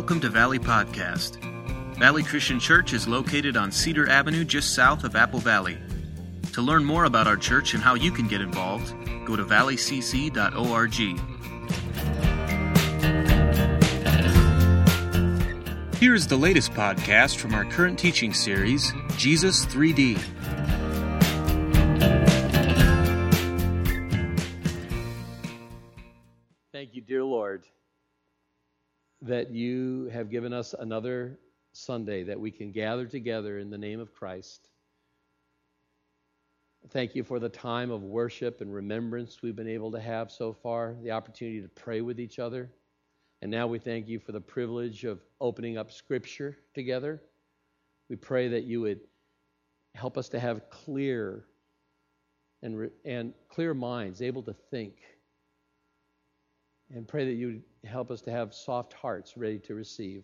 Welcome to Valley Podcast. Valley Christian Church is located on Cedar Avenue just south of Apple Valley. To learn more about our church and how you can get involved, go to valleycc.org. Here is the latest podcast from our current teaching series, Jesus 3D. Thank you, dear Lord, that you have given us another Sunday that we can gather together in the name of Christ. Thank you for the time of worship and remembrance we've been able to have so far, the opportunity to pray with each other. And now we thank you for the privilege of opening up Scripture together. We pray that you would help us to have clear and clear minds, able to think. And pray that you would help us to have soft hearts ready to receive,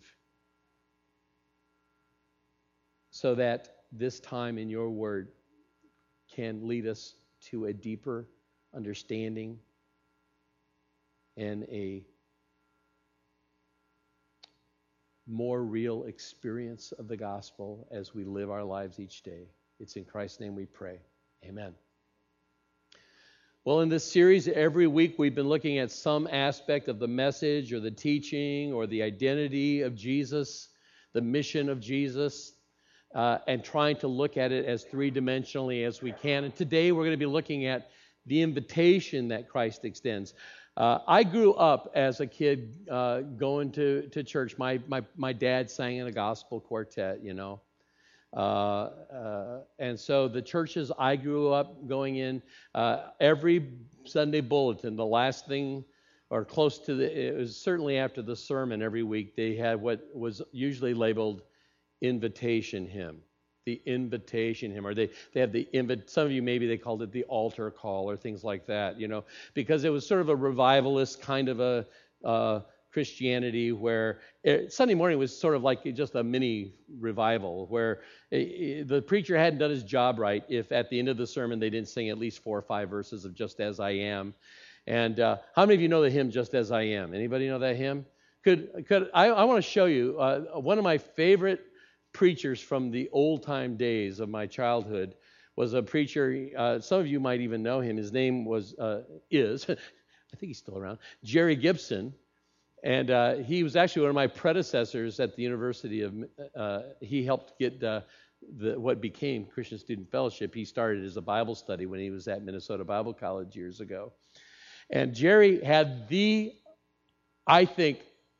so that this time in your word can lead us to a deeper understanding and a more real experience of the gospel as we live our lives each day. It's in Christ's name we pray. Amen. Well, in this series, every week we've been looking at some aspect of the message or the teaching or the identity of Jesus, the mission of Jesus, and trying to look at it as three-dimensionally as we can. And today we're going to be looking at the invitation that Christ extends. I grew up as a kid going to church. My dad sang in a gospel quartet, you know. And so the churches I grew up going in, every Sunday bulletin, the last thing or close to it was certainly after the sermon every week, they had what was usually labeled invitation hymn. The invitation hymn, or they have some of you maybe they called it the altar call or things like that, you know, because it was sort of a revivalist kind of a Christianity where Sunday morning was sort of like just a mini revival where the preacher hadn't done his job right if at the end of the sermon they didn't sing at least 4 or 5 verses of Just As I Am. And how many of you know the hymn Just As I Am? Anybody know that hymn? I want to show you one of my favorite preachers from the old time days of my childhood was a preacher. Some of you might even know him. His name I think he's still around, Jerry Gibson. And he was actually one of my predecessors at the University of, he helped get what became Christian Student Fellowship. He started as a Bible study when he was at Minnesota Bible College years ago. And Jerry had I think,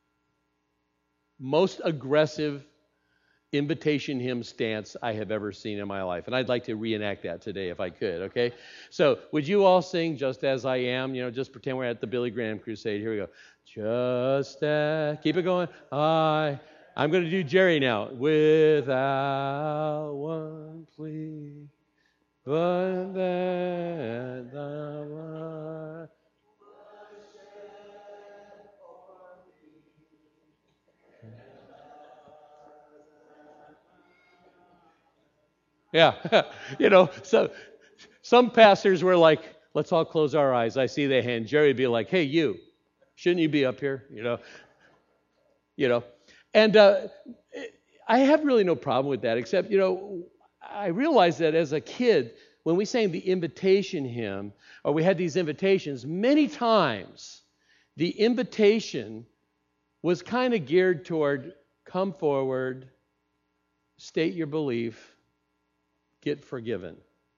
most aggressive invitation hymn stance I have ever seen in my life. And I'd like to reenact that today if I could, okay? So would you all sing Just As I Am? You know, just pretend we're at the Billy Graham Crusade. Here we go. Just as, keep it going. I'm going to do Jerry now. Without one plea, but that thou art. Yeah, you know, so some pastors were like, let's all close our eyes. I see the hand. Jerry would be like, hey, you, shouldn't you be up here? You know. And I have really no problem with that, except, you know, I realized that as a kid, when we sang the invitation hymn, or we had these invitations, many times the invitation was kind of geared toward come forward, state your belief, get forgiven.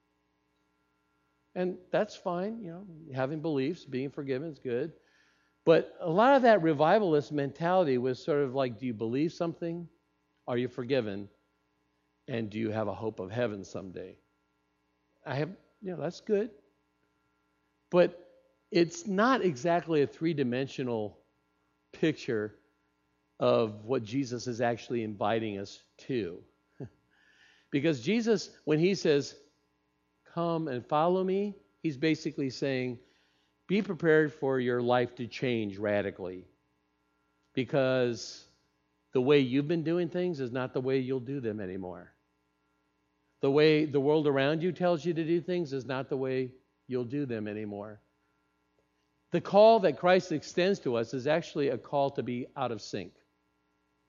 And that's fine, you know, having beliefs, being forgiven is good. But a lot of that revivalist mentality was sort of like, do you believe something? Are you forgiven? And do you have a hope of heaven someday? That's good. But it's not exactly a three-dimensional picture of what Jesus is actually inviting us to. Because Jesus, when he says, come and follow me, he's basically saying, be prepared for your life to change radically. Because the way you've been doing things is not the way you'll do them anymore. The way the world around you tells you to do things is not the way you'll do them anymore. The call that Christ extends to us is actually a call to be out of sync.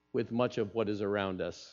with much of what is around us.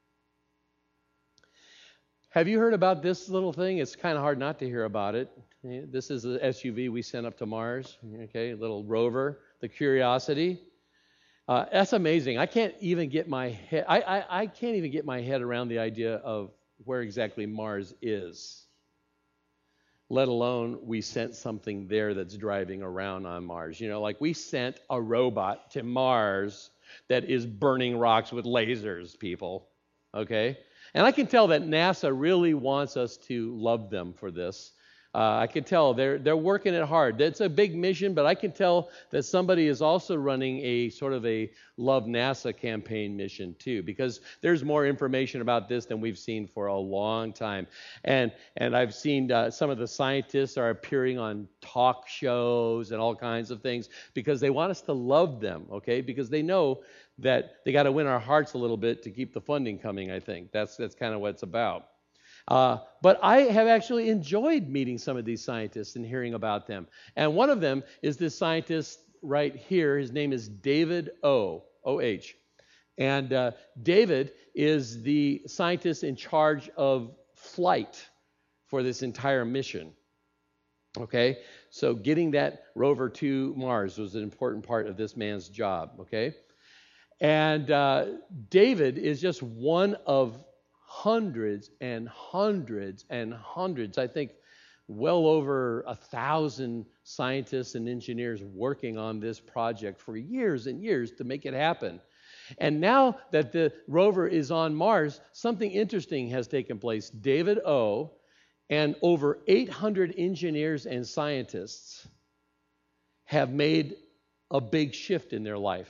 Have you heard about this little thing? It's kind of hard not to hear about it. This is the SUV we sent up to Mars, okay, little rover, the Curiosity. That's amazing. I can't even get my head. I can't even get my head around the idea of where exactly Mars is. Let alone we sent something there that's driving around on Mars. You know, like we sent a robot to Mars that is burning rocks with lasers, people. Okay? And I can tell that NASA really wants us to love them for this. I can tell they're working it hard. It's a big mission, but I can tell that somebody is also running a sort of a Love NASA campaign mission too, because there's more information about this than we've seen for a long time. And I've seen some of the scientists are appearing on talk shows and all kinds of things because they want us to love them, okay? Because they know that they got to win our hearts a little bit to keep the funding coming, I think. That's kind of what it's about. But I have actually enjoyed meeting some of these scientists and hearing about them. And one of them is this scientist right here. His name is David O.H. And David is the scientist in charge of flight for this entire mission. Okay? So getting that rover to Mars was an important part of this man's job. Okay? And David is just one of hundreds and hundreds and hundreds, I think well over 1,000 scientists and engineers working on this project for years and years to make it happen. And now that the rover is on Mars, something interesting has taken place. David O. and over 800 engineers and scientists have made a big shift in their life.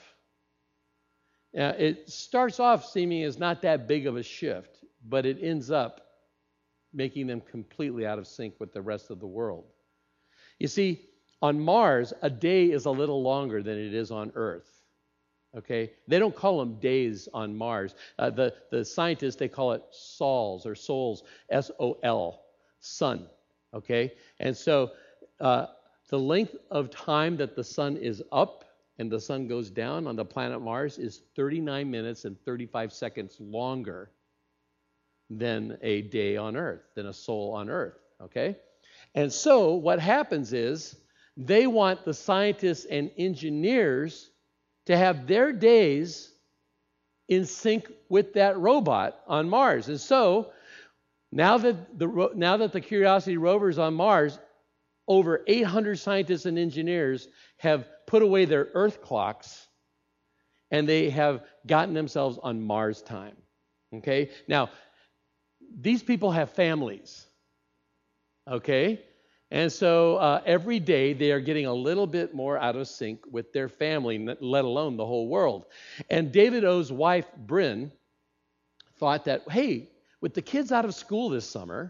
It starts off seeming as not that big of a shift, but it ends up making them completely out of sync with the rest of the world. You see, on Mars, a day is a little longer than it is on Earth. Okay? They don't call them days on Mars. The scientists, they call it sols or sols, S-O-L, sun. Okay? And so the length of time that the sun is up and the sun goes down on the planet Mars is 39 minutes and 35 seconds longer than a day on Earth, than a sol on Earth, okay? And so what happens is they want the scientists and engineers to have their days in sync with that robot on Mars. And so now that the Curiosity rover is on Mars, over 800 scientists and engineers have put away their Earth clocks and they have gotten themselves on Mars time, okay? Now, these people have families, okay? And so every day they are getting a little bit more out of sync with their family, let alone the whole world. And David O.'s wife, Bryn, thought that, hey, with the kids out of school this summer,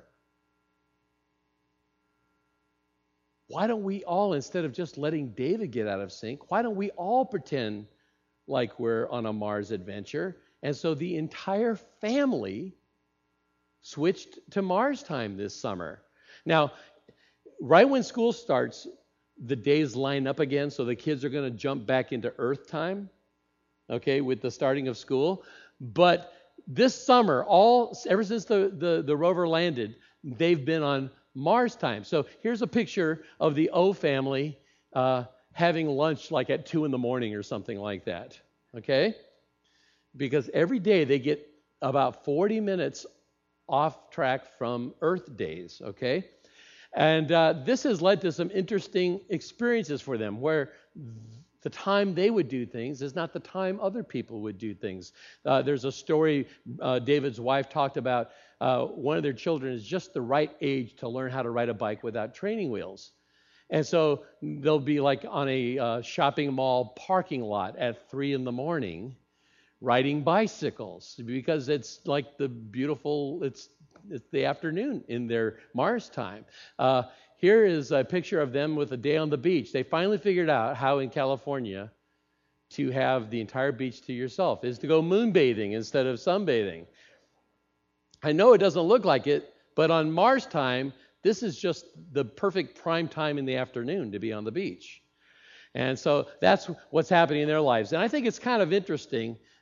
why don't we all, instead of just letting David get out of sync, why don't we all pretend like we're on a Mars adventure? And so the entire family switched to Mars time this summer. Now, right when school starts, the days line up again, so the kids are going to jump back into Earth time, okay, with the starting of school. But this summer, ever since the rover landed, they've been on Mars time. So here's a picture of the O family having lunch like at 2 a.m. or something like that, okay? Because every day they get about 40 minutes off track from Earth days, okay? And this has led to some interesting experiences for them where the time they would do things is not the time other people would do things. There's a story David's wife talked about. One of their children is just the right age to learn how to ride a bike without training wheels. And so they'll be like on a shopping mall parking lot at 3 a.m. riding bicycles because it's like it's the afternoon in their Mars time. Here is a picture of them with a day on the beach. They finally figured out how in California to have the entire beach to yourself is to go moonbathing instead of sunbathing. I know it doesn't look like it, but on Mars time, this is just the perfect prime time in the afternoon to be on the beach. And so that's what's happening in their lives. And I think it's kind of interesting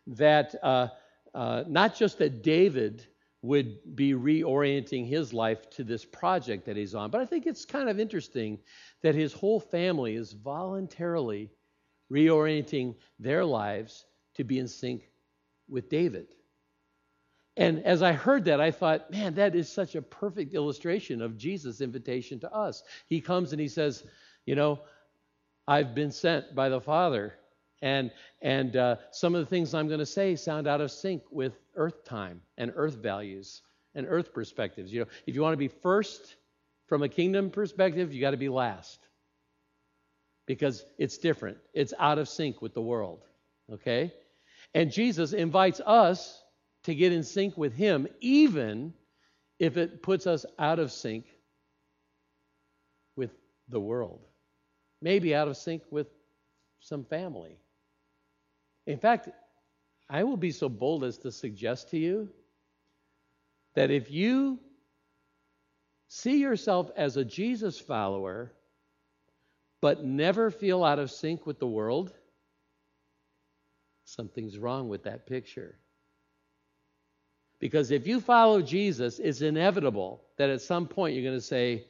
that not just that David would be reorienting his life to this project that he's on, but I think it's kind of interesting that his whole family is voluntarily reorienting their lives to be in sync with David. And as I heard that, I thought, man, that is such a perfect illustration of Jesus' invitation to us. He comes and he says, I've been sent by the Father. And some of the things I'm going to say sound out of sync with earth time and earth values and earth perspectives. If you want to be first from a kingdom perspective, you got to be last. Because it's different. It's out of sync with the world. Okay? And Jesus invites us to get in sync with him, even if it puts us out of sync with the world. Maybe out of sync with some family. In fact, I will be so bold as to suggest to you that if you see yourself as a Jesus follower, but never feel out of sync with the world, something's wrong with that picture. Because if you follow Jesus, it's inevitable that at some point you're going to say,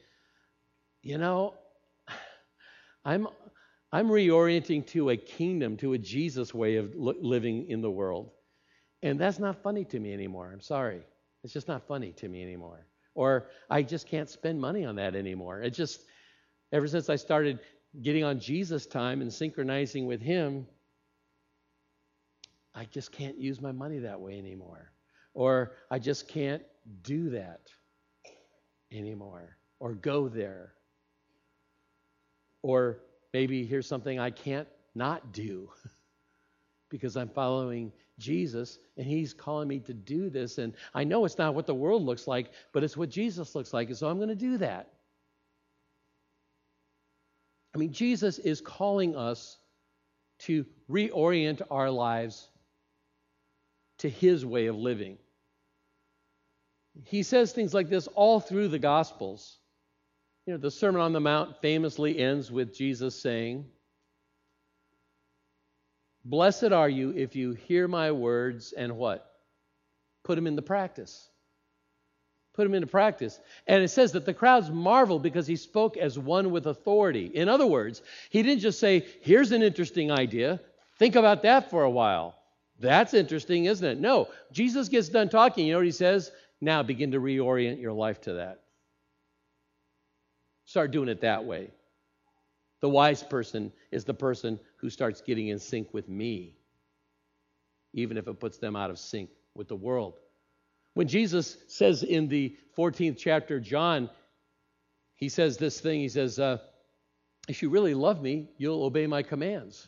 I'm reorienting to a kingdom, to a Jesus way of living in the world. And that's not funny to me anymore. I'm sorry. It's just not funny to me anymore. Or I just can't spend money on that anymore. It just, ever since I started getting on Jesus time and synchronizing with him, I just can't use my money that way anymore. Or I just can't do that anymore. Or go there. Or maybe here's something I can't not do because I'm following Jesus and he's calling me to do this. And I know it's not what the world looks like, but it's what Jesus looks like. And so I'm going to do that. I mean, Jesus is calling us to reorient our lives to his way of living. He says things like this all through the Gospels. The Sermon on the Mount famously ends with Jesus saying, "Blessed are you if you hear my words and what? Put them into practice." Put them into practice. And it says that the crowds marveled because he spoke as one with authority. In other words, he didn't just say, here's an interesting idea. Think about that for a while. That's interesting, isn't it? No. Jesus gets done talking. You know what he says? Now begin to reorient your life to that. Start doing it that way. The wise person is the person who starts getting in sync with me, even if it puts them out of sync with the world. When Jesus says in the 14th chapter of John, he says this thing, he says, if you really love me, you'll obey my commands.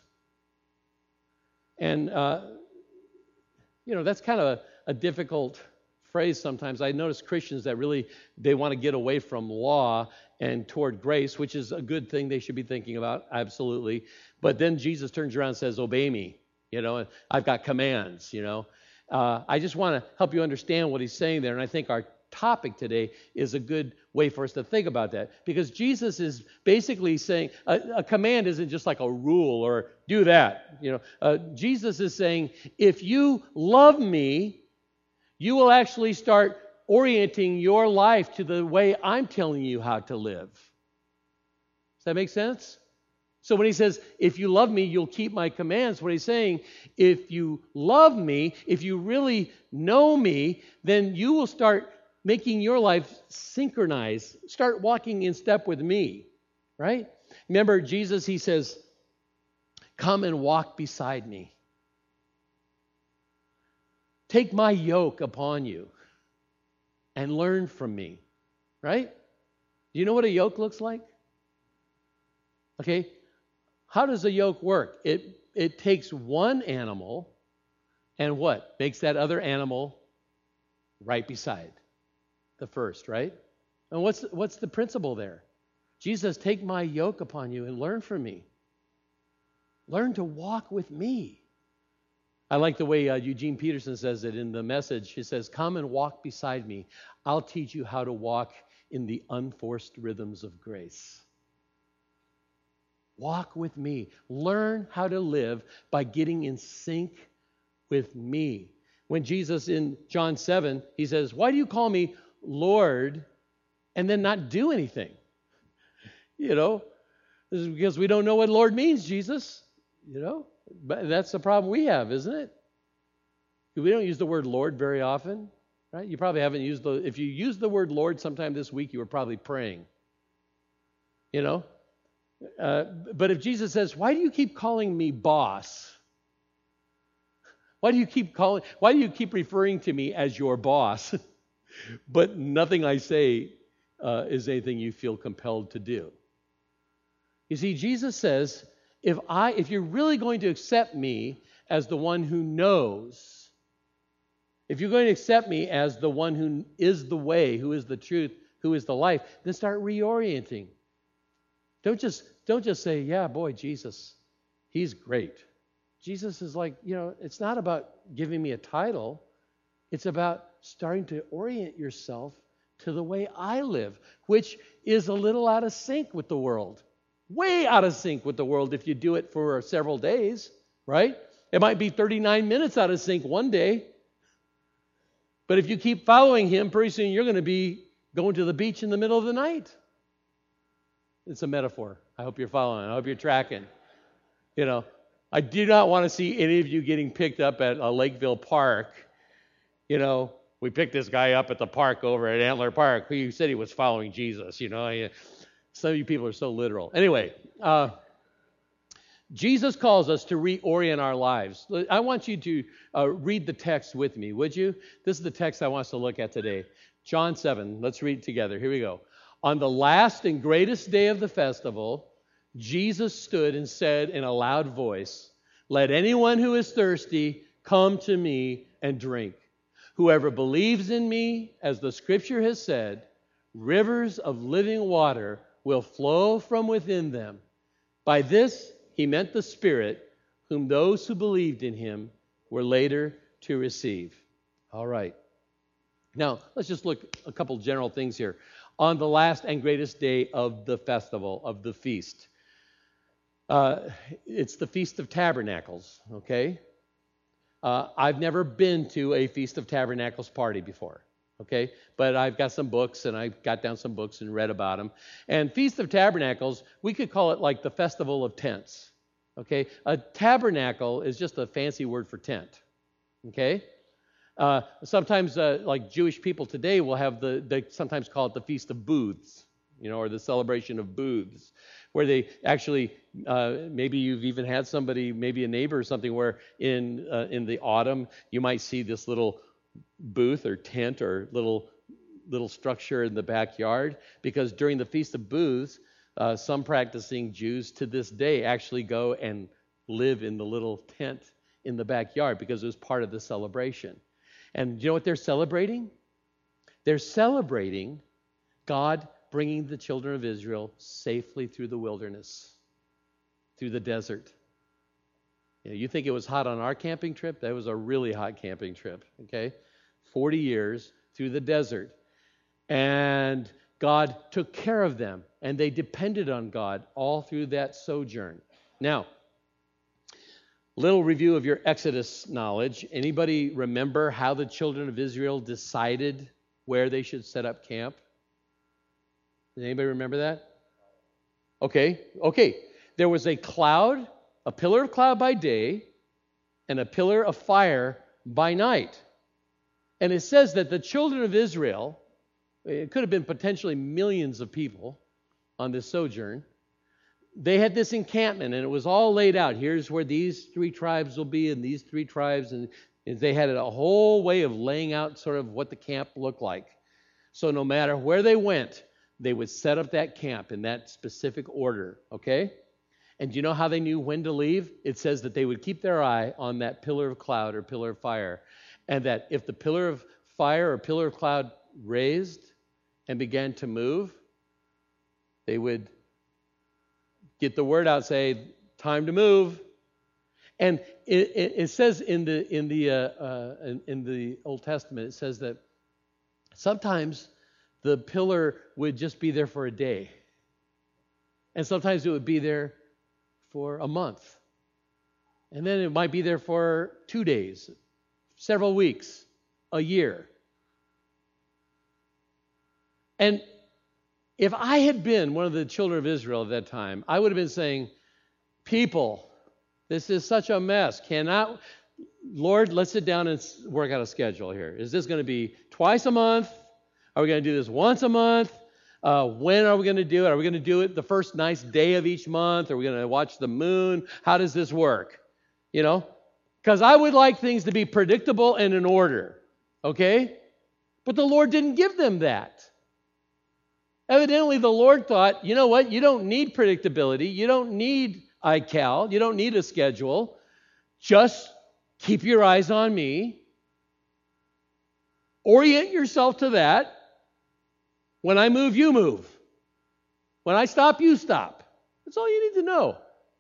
And, that's kind of a difficult phrase sometimes. I notice Christians that really, they want to get away from law and toward grace, which is a good thing they should be thinking about, absolutely. But then Jesus turns around and says, obey me, I've got commands, I just want to help you understand what he's saying there, and I think our topic today is a good way for us to think about that, because Jesus is basically saying a command isn't just like a rule or do that. Jesus is saying, if you love me, you will actually start orienting your life to the way I'm telling you how to live. Does that make sense? So when he says, if you love me, you'll keep my commands, what he's saying, if you love me, if you really know me, then you will start making your life synchronize, start walking in step with me, right? Remember, Jesus, he says, come and walk beside me. Take my yoke upon you and learn from me, right? Do you know what a yoke looks like? Okay. How does a yoke work? It takes one animal and what? Makes that other animal right beside the first, right? And what's the principle there? Jesus, take my yoke upon you and learn from me. Learn to walk with me. I like the way Eugene Peterson says it in the Message. He says, come and walk beside me. I'll teach you how to walk in the unforced rhythms of grace. Walk with me. Learn how to live by getting in sync with me. When Jesus in John 7, he says, why do you call me Lord and then not do anything? You know, this is because we don't know what Lord means, Jesus. You know, but that's the problem we have, isn't it? We don't use the word Lord very often, right? You probably haven't used if you used the word Lord sometime this week, you were probably praying. You know? But if Jesus says, why do you keep calling me boss? Why do you keep referring to me as your boss? But nothing I say is anything you feel compelled to do. You see, Jesus says, if you're really going to accept me as the one who knows, if you're going to accept me as the one who is the way, who is the truth, who is the life, then start reorienting. Don't just say, yeah, boy, Jesus, he's great. Jesus is like, it's not about giving me a title. It's about starting to orient yourself to the way I live, which is a little out of sync with the world. Way out of sync with the world if you do it for several days, right? It might be 39 minutes out of sync one day. But if you keep following him, pretty soon you're going to be going to the beach in the middle of the night. It's a metaphor. I hope you're following. I hope you're tracking. I do not want to see any of you getting picked up at a Lakeville Park. We picked this guy up at the park over at Antler Park who said he was following Jesus. Some of you people are so literal. Anyway, Jesus calls us to reorient our lives. I want you to read the text with me, would you? This is the text I want us to look at today. John 7. Let's read it together. Here we go. On the last and greatest day of the festival, Jesus stood and said in a loud voice, "Let anyone who is thirsty come to me and drink. Whoever believes in me, as the scripture has said, rivers of living water will flow from within them." By this he meant the Spirit, whom those who believed in him were later to receive. All right. Now, let's just look at a couple general things here. On the last and greatest day of the festival, of the feast. It's the Feast of Tabernacles, okay? I've never been to a Feast of Tabernacles party before, okay? But I've got some books, and I got down some books and read about them. And Feast of Tabernacles, we could call it like the Festival of Tents, okay? A tabernacle is just a fancy word for tent, okay? Sometimes, like Jewish people today will have they sometimes call it the Feast of Booths, or the celebration of booths, where they actually, maybe you've even had somebody, maybe a neighbor or something, where in the autumn you might see this little booth or tent or little structure in the backyard, because during the Feast of Booths, some practicing Jews to this day actually go and live in the little tent in the backyard because it was part of the celebration. And you know what they're celebrating? They're celebrating God bringing the children of Israel safely through the wilderness, through the desert. You think it was hot on our camping trip? That was a really hot camping trip, okay? 40 years through the desert. And God took care of them, and they depended on God all through that sojourn. Now, little review of your Exodus knowledge. Anybody remember how the children of Israel decided where they should set up camp? Does anybody remember that? Okay. There was a cloud, a pillar of cloud by day, and a pillar of fire by night. And it says that the children of Israel, it could have been potentially millions of people on this sojourn, they had this encampment, and it was all laid out. Here's where these 3 tribes will be, and these 3 tribes, and they had a whole way of laying out sort of what the camp looked like. So no matter where they went, they would set up that camp in that specific order, okay? And do you know how they knew when to leave? It says that they would keep their eye on that pillar of cloud or pillar of fire, and that if the pillar of fire or pillar of cloud raised and began to move, they would get the word out, say, time to move. And it says in the Old Testament, it says that sometimes the pillar would just be there for a day, and sometimes it would be there for a month. And then it might be there for 2 days, several weeks, a year. And if I had been one of the children of Israel at that time, I would have been saying, people, this is such a mess. Lord, let's sit down and work out a schedule here. Is this going to be twice a month? Are we going to do this once a month? When are we going to do it? Are we going to do it the first nice day of each month? Are we going to watch the moon? How does this work? Because I would like things to be predictable and in order. Okay? But the Lord didn't give them that. Evidently, the Lord thought, you know what? You don't need predictability. You don't need iCal. You don't need a schedule. Just keep your eyes on me. Orient yourself to that. When I move, you move. When I stop, you stop. That's all you need to know.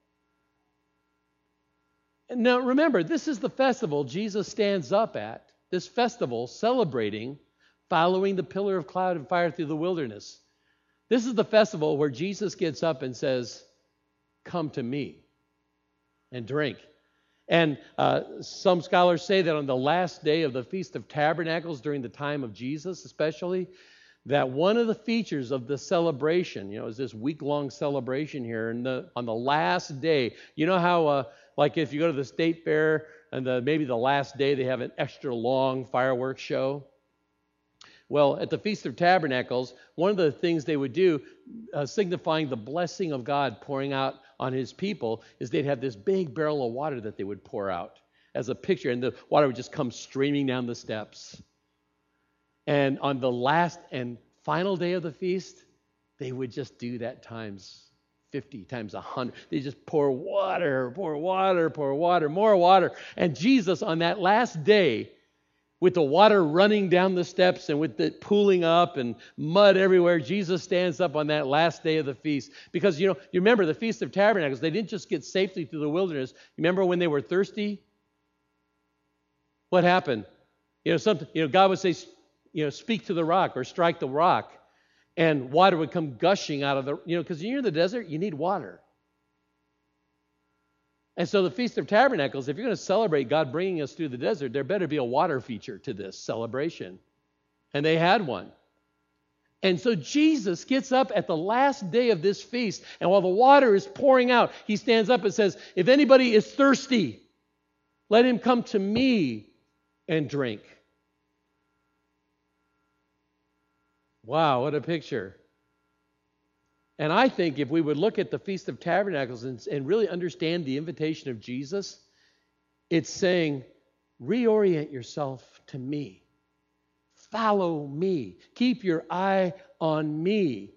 And now remember, this is the festival Jesus stands up at. This festival celebrating following the pillar of cloud and fire through the wilderness. This is the festival where Jesus gets up and says, come to me and drink. And some scholars say that on the last day of the Feast of Tabernacles, during the time of Jesus especially, that one of the features of the celebration, is this week-long celebration here. And on the last day, you know how, like if you go to the state fair and maybe the last day they have an extra long fireworks show? Well, at the Feast of Tabernacles, one of the things they would do, signifying the blessing of God pouring out on his people, is they'd have this big barrel of water that they would pour out as a picture, and the water would just come streaming down the steps. And on the last and final day of the feast, they would just do that times 50, times 100. They just pour water, more water. And Jesus, on that last day, with the water running down the steps and with it pooling up and mud everywhere, Jesus stands up on that last day of the feast. Because, you remember the Feast of Tabernacles, they didn't just get safely through the wilderness. You remember when they were thirsty? What happened? God would say, speak to the rock or strike the rock, and water would come gushing out of the, because you're in the desert, you need water. And so the Feast of Tabernacles, if you're going to celebrate God bringing us through the desert, there better be a water feature to this celebration. And they had one. And so Jesus gets up at the last day of this feast, and while the water is pouring out, he stands up and says, if anybody is thirsty, let him come to me and drink. Wow, what a picture. And I think if we would look at the Feast of Tabernacles and really understand the invitation of Jesus, it's saying, reorient yourself to me. Follow me. Keep your eye on me.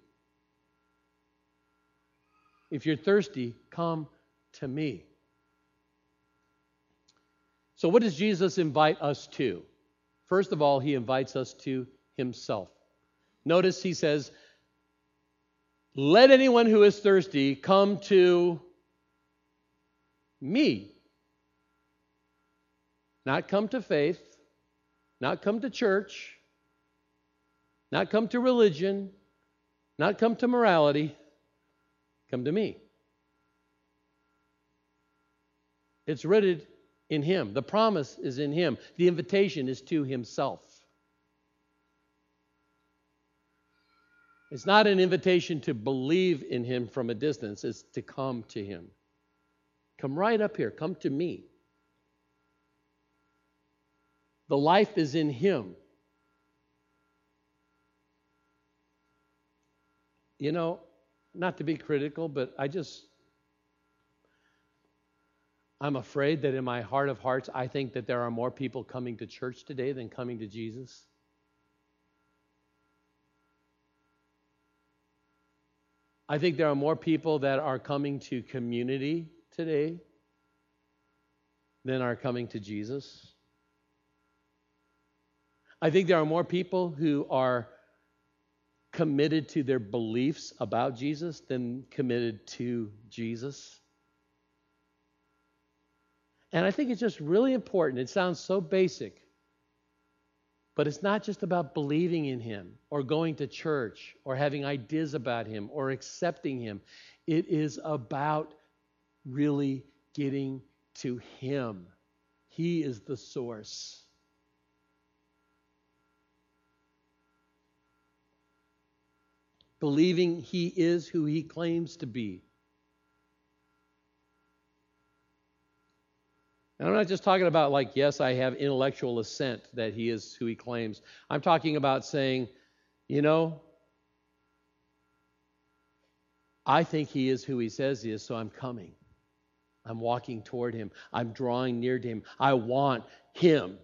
If you're thirsty, come to me. So what does Jesus invite us to? First of all, he invites us to himself. Notice he says, let anyone who is thirsty come to me. Not come to faith, not come to church, not come to religion, not come to morality. Come to me. It's rooted in him. The promise is in him. The invitation is to himself. It's not an invitation to believe in him from a distance. It's to come to him. Come right up here. Come to me. The life is in him. Not to be critical, but I'm afraid that in my heart of hearts, I think that there are more people coming to church today than coming to Jesus. I think there are more people that are coming to community today than are coming to Jesus. I think there are more people who are committed to their beliefs about Jesus than committed to Jesus. And I think it's just really important. It sounds so basic. But it's not just about believing in him or going to church or having ideas about him or accepting him. It is about really getting to Him. He is the source. Believing He is who He claims to be. And I'm not just talking about like, yes, I have intellectual assent that He is who He claims. I'm talking about saying, you know, I think He is who He says He is, so I'm coming. I'm walking toward Him. I'm drawing near to Him. I want Him.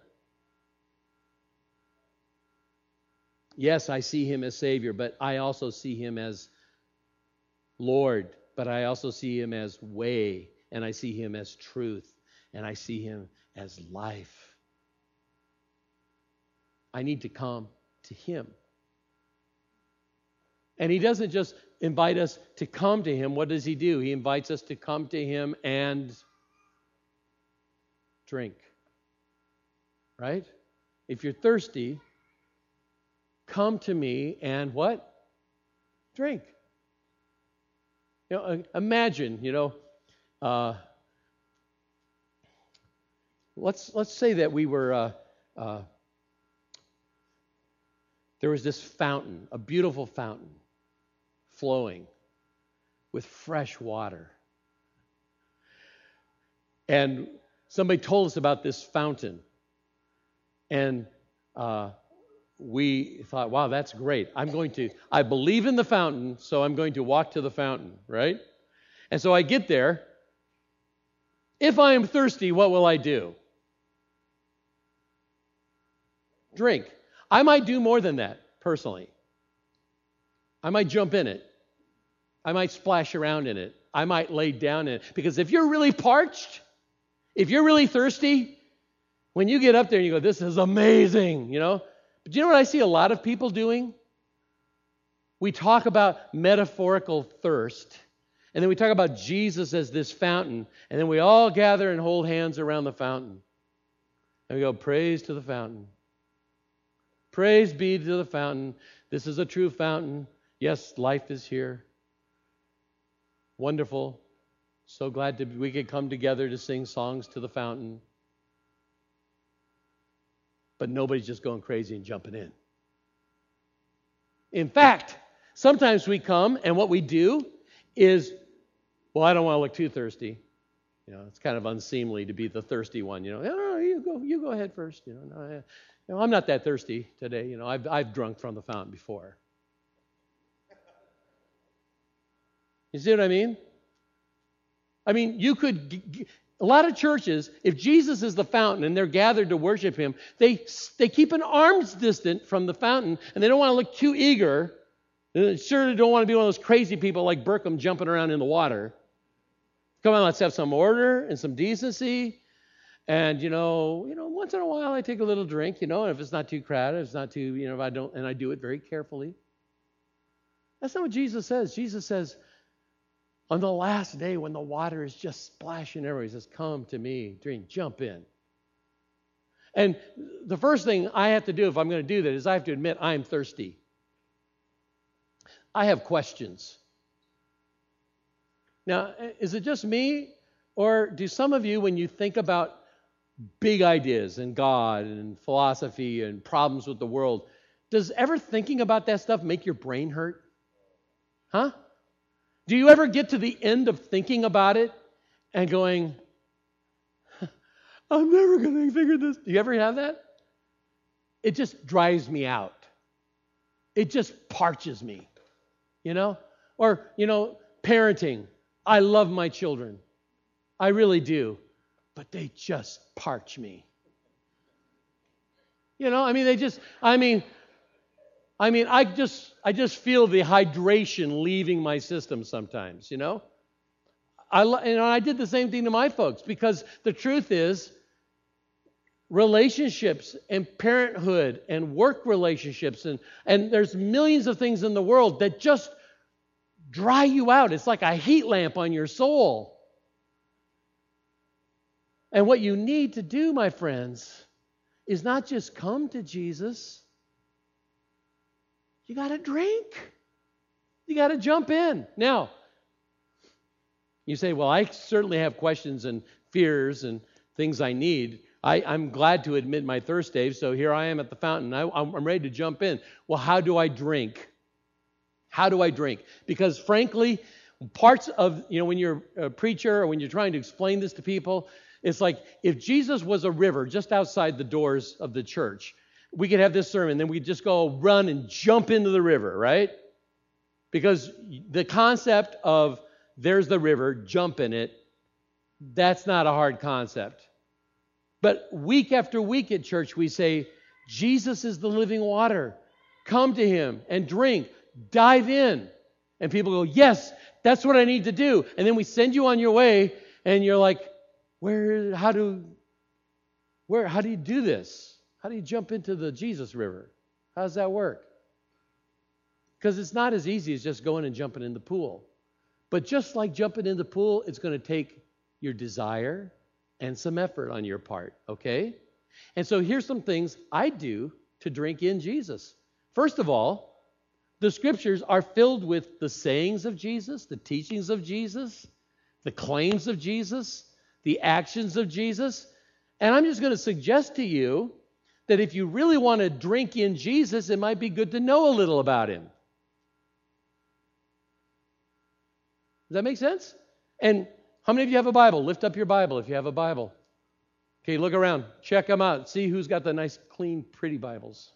Yes, I see Him as Savior, but I also see Him as Lord. But I also see Him as way, and I see Him as truth, and I see Him as life. I need to come to Him. And He doesn't just invite us to come to Him. What does He do? He invites us to come to Him and drink. Right? If you're thirsty, come to me and what? Drink. You know, imagine, let's say that we were, there was this fountain, a beautiful fountain, flowing with fresh water. And somebody told us about this fountain. And we thought, wow, that's great. I believe in the fountain, so I'm going to walk to the fountain, right? And so I get there. If I am thirsty, what will I do? Drink. I might do more than that, personally. I might jump in it. I might splash around in it. I might lay down in it. Because if you're really parched, if you're really thirsty, when you get up there and you go, this is amazing, But do you know what I see a lot of people doing? We talk about metaphorical thirst, and then we talk about Jesus as this fountain, and then we all gather and hold hands around the fountain. And we go, praise to the fountain. Praise be to the fountain. This is a true fountain. Yes, life is here. Wonderful. So glad we could come together to sing songs to the fountain. But nobody's just going crazy and jumping in. In fact, sometimes we come and what we do is, well, I don't want to look too thirsty. It's kind of unseemly to be the thirsty one. No, you go ahead first. I'm not that thirsty today. I've drunk from the fountain before. You see what I mean? I mean, you could. A lot of churches, if Jesus is the fountain and they're gathered to worship Him, they keep an arm's distance from the fountain, and they don't want to look too eager. They certainly don't want to be one of those crazy people like Burkham jumping around in the water. Come on, let's have some order and some decency. And once in a while I take a little drink, and if it's not too crowded, if it's not too, if I don't, and I do it very carefully. That's not what Jesus says. Jesus says, on the last day when the water is just splashing everywhere, He says, come to me, drink, jump in. And the first thing I have to do if I'm going to do that is I have to admit I'm thirsty. I have questions. Now, is it just me, or do some of you, when you think about big ideas and God and philosophy and problems with the world, does ever thinking about that stuff make your brain hurt? Huh? Do you ever get to the end of thinking about it and going, I'm never going to figure this? Do you ever have that? It just drives me out. It just parches me, Or, parenting. I love my children. I really do. But they just parch me. I just feel the hydration leaving my system sometimes, I did the same thing to my folks, because the truth is, relationships and parenthood and work relationships and there's millions of things in the world that just dry you out. It's like a heat lamp on your soul. And what you need to do, my friends, is not just come to Jesus. You got to drink. You got to jump in. Now, you say, well, I certainly have questions and fears and things I need. I'm glad to admit my thirst, Dave, so here I am at the fountain. I'm ready to jump in. Well, how do I drink? How do I drink? Because frankly, parts of, when you're a preacher or when you're trying to explain this to people, it's like if Jesus was a river just outside the doors of the church, we could have this sermon, then we'd just go run and jump into the river, right? Because the concept of there's the river, jump in it, that's not a hard concept. But week after week at church, we say, Jesus is the living water. Come to him and drink. Dive in. And people go, yes, that's what I need to do. And then we send you on your way, and you're like, how do you do this? How do you jump into the Jesus River? How does that work? Because it's not as easy as just going and jumping in the pool. But just like jumping in the pool, it's going to take your desire and some effort on your part, okay? And so here's some things I do to drink in Jesus. First of all, the scriptures are filled with the sayings of Jesus, the teachings of Jesus, the claims of Jesus, the actions of Jesus. And I'm just going to suggest to you that if you really want to drink in Jesus, it might be good to know a little about him. Does that make sense? And how many of you have a Bible? Lift up your Bible if you have a Bible. Okay, look around. Check them out. See who's got the nice, clean, pretty Bibles.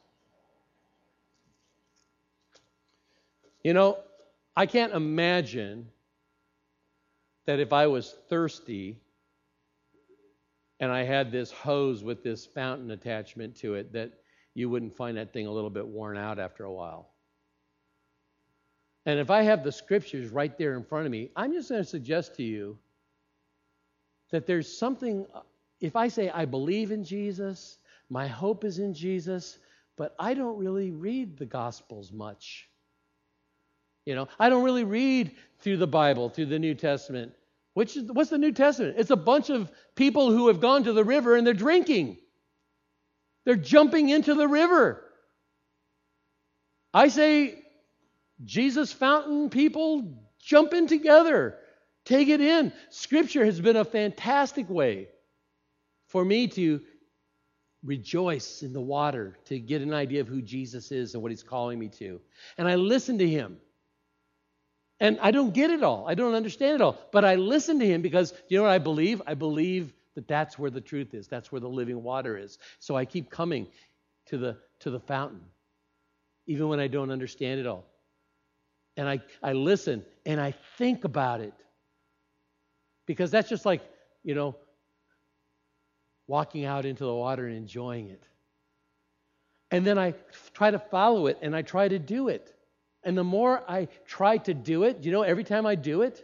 I can't imagine that if I was thirsty and I had this hose with this fountain attachment to it, that you wouldn't find that thing a little bit worn out after a while. And if I have the scriptures right there in front of me, I'm just going to suggest to you that there's something, if I say I believe in Jesus, my hope is in Jesus, but I don't really read the Gospels much. I don't really read through the Bible, through the New Testament. What's the New Testament? It's a bunch of people who have gone to the river and they're drinking. They're jumping into the river. I say, Jesus fountain people, jump in together. Take it in. Scripture has been a fantastic way for me to rejoice in the water, to get an idea of who Jesus is and what he's calling me to. And I listen to him. And I don't get it all. I don't understand it all. But I listen to him because, you know what I believe? I believe that that's where the truth is. That's where the living water is. So I keep coming to the fountain, even when I don't understand it all. And I listen and I think about it. Because that's just like, walking out into the water and enjoying it. And then I try to follow it and I try to do it. And the more I try to do it, every time I do it,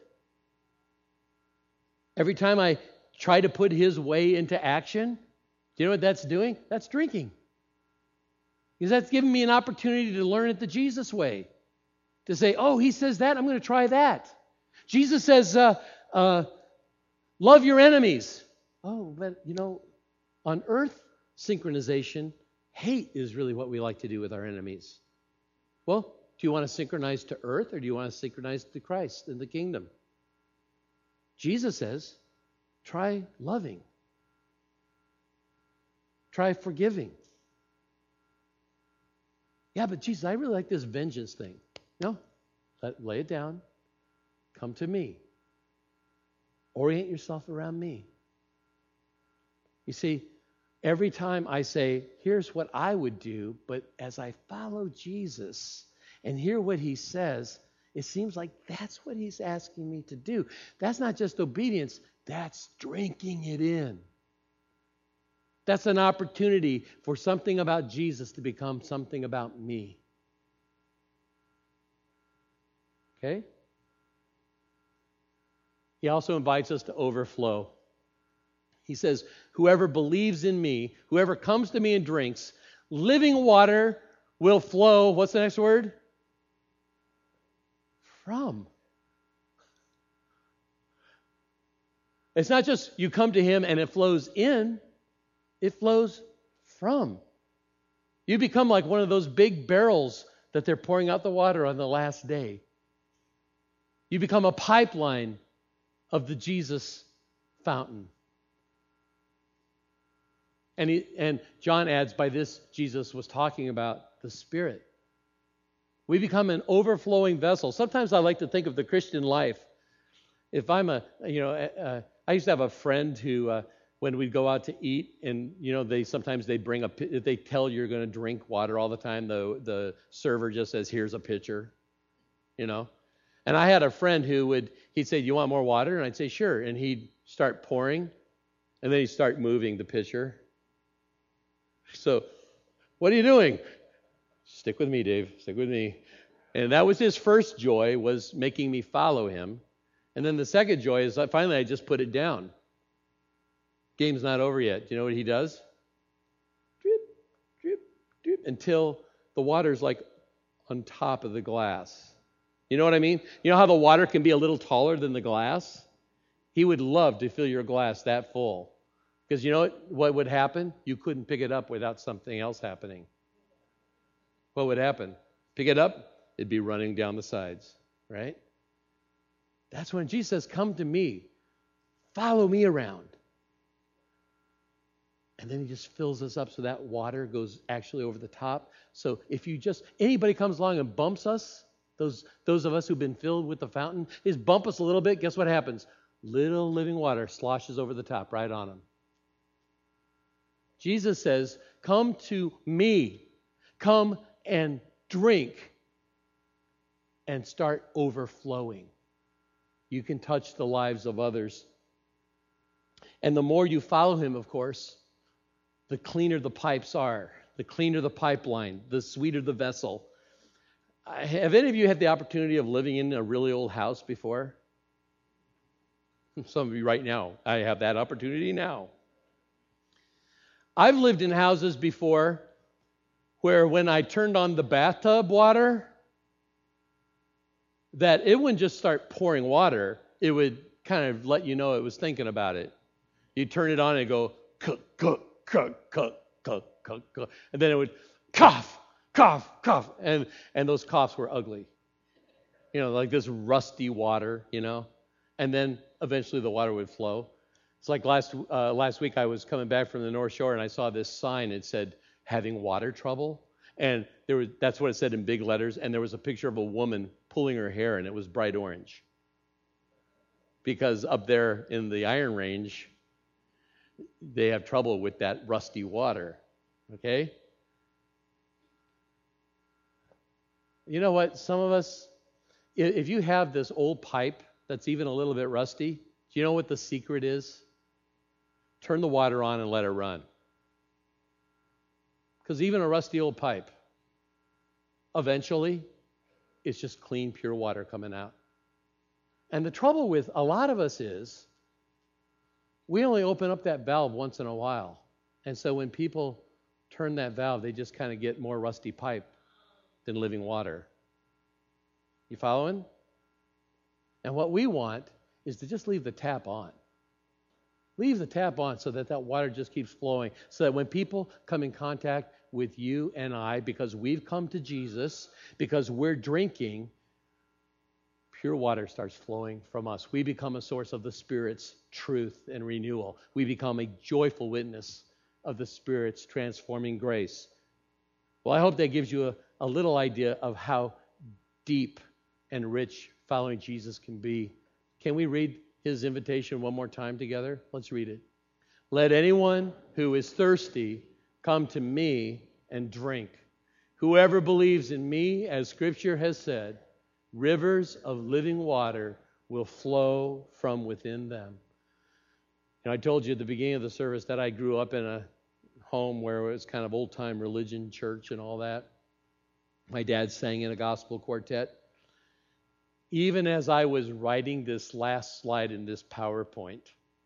every time I try to put his way into action, do you know what that's doing? That's drinking. Because that's giving me an opportunity to learn it the Jesus way. To say, oh, he says that, I'm going to try that. Jesus says, love your enemies. Oh, but, on earth, synchronization, hate is really what we like to do with our enemies. Well, do you want to synchronize to earth or do you want to synchronize to Christ and the kingdom? Jesus says, try loving. Try forgiving. Yeah, but Jesus, I really like this vengeance thing. No, lay it down. Come to me. Orient yourself around me. You see, every time I say, here's what I would do, but as I follow Jesus and hear what he says, it seems like that's what he's asking me to do. That's not just obedience, that's drinking it in. That's an opportunity for something about Jesus to become something about me. Okay? He also invites us to overflow. He says, whoever believes in me, whoever comes to me and drinks, living water will flow. What's the next word? From. It's not just you come to him and it flows in. It flows from. You become like one of those big barrels that they're pouring out the water on the last day. You become a pipeline of the Jesus fountain. And John adds, by this Jesus was talking about the Spirit. We become an overflowing vessel. Sometimes I like to think of the Christian life. If I'm I used to have a friend who, when we'd go out to eat, and sometimes they bring if they tell you're going to drink water all the time, the server just says, "Here's a pitcher," And I had a friend he'd say, "You want more water?" And I'd say, "Sure." And he'd start pouring, and then he'd start moving the pitcher. So, what are you doing? Stick with me, Dave. Stick with me. And that was his first joy, was making me follow him. And then the second joy is finally I just put it down. Game's not over yet. Do you know what he does? Drip, drip, drip, until the water's like on top of the glass. You know what I mean? You know how the water can be a little taller than the glass? He would love to fill your glass that full. Because you know what would happen? You couldn't pick it up without something else happening. What would happen? Pick it up, it'd be running down the sides, right? That's when Jesus says, "Come to me, follow me around." And then he just fills us up so that water goes actually over the top. So if anybody comes along and bumps us, those of us who've been filled with the fountain, just bump us a little bit, guess what happens? Little living water sloshes over the top right on them. Jesus says, "Come to me. Come and drink and start overflowing." You can touch the lives of others. And the more you follow him, of course, the cleaner the pipes are, the cleaner the pipeline, the sweeter the vessel. Have any of you had the opportunity of living in a really old house before? Some of you right now. I have that opportunity now. I've lived in houses before where when I turned on the bathtub water, that it wouldn't just start pouring water, it would kind of let you know it was thinking about it. You turn it on and go, "Cook, cook, cook, cook, cook, cook, cook," and then it would cough, cough, cough, and those coughs were ugly. Like this rusty water, and then eventually the water would flow. It's like last week I was coming back from the North Shore and I saw this sign. It said, "Having water trouble?" And that's what it said in big letters. And there was a picture of a woman pulling her hair, and it was bright orange. Because up there in the Iron Range, they have trouble with that rusty water. Okay? You know what? Some of us, if you have this old pipe that's even a little bit rusty, do you know what the secret is? Turn the water on and let it run. Because even a rusty old pipe, eventually, it's just clean, pure water coming out. And the trouble with a lot of us is, we only open up that valve once in a while. And so when people turn that valve, they just kind of get more rusty pipe than living water. You following? And what we want is to just leave the tap on. Leave the tap on so that water just keeps flowing. So that when people come in contact with you and I, because we've come to Jesus, because we're drinking, pure water starts flowing from us. We become a source of the Spirit's truth and renewal. We become a joyful witness of the Spirit's transforming grace. Well, I hope that gives you a little idea of how deep and rich following Jesus can be. Can we read his invitation one more time together? Let's read it. "Let anyone who is thirsty come to me and drink. Whoever believes in me, as Scripture has said, rivers of living water will flow from within them." I told you at the beginning of the service that I grew up in a home where it was kind of old-time religion, church and all that. My dad sang in a gospel quartet. Even as I was writing this last slide in this PowerPoint,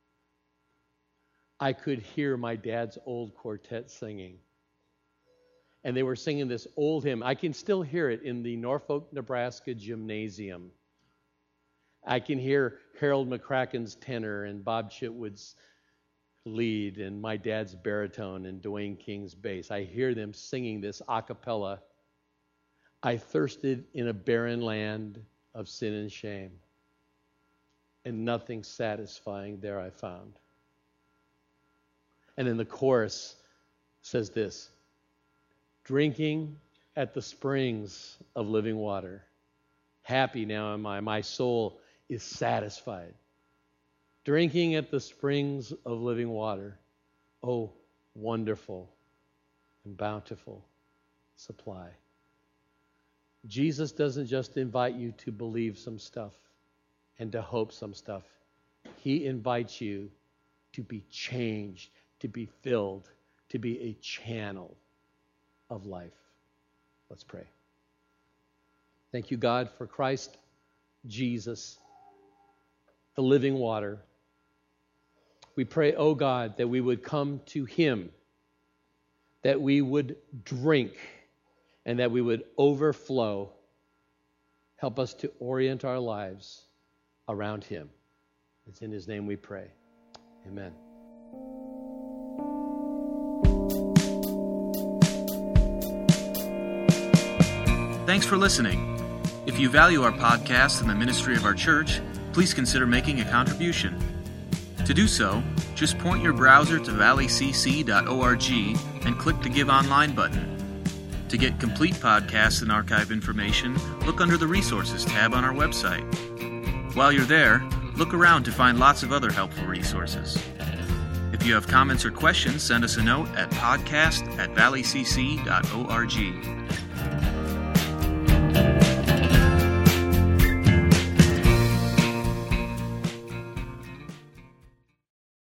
I could hear my dad's old quartet singing. And they were singing this old hymn. I can still hear it in the Norfolk, Nebraska gymnasium. I can hear Harold McCracken's tenor and Bob Chitwood's lead and my dad's baritone and Dwayne King's bass. I hear them singing this a cappella. "I thirsted in a barren land of sin and shame, and nothing satisfying there I found." And then the chorus says this: drinking at the springs of living water. Happy now am I, my soul is satisfied. Drinking at the springs of living water. Oh, wonderful and bountiful supply. Jesus doesn't just invite you to believe some stuff and to hope some stuff. He invites you to be changed, to be filled, to be a channel of life. Let's pray. Thank you, God, for Christ Jesus, the living water. We pray, oh God, that we would come to Him, that we would drink, and that we would overflow. Help us to orient our lives around Him. It's in His name we pray. Amen. Thanks for listening. If you value our podcast and the ministry of our church, please consider making a contribution. To do so, just point your browser to valleycc.org and click the Give Online button. To get complete podcasts and archive information, look under the Resources tab on our website. While you're there, look around to find lots of other helpful resources. If you have comments or questions, send us a note at podcast@valleycc.org.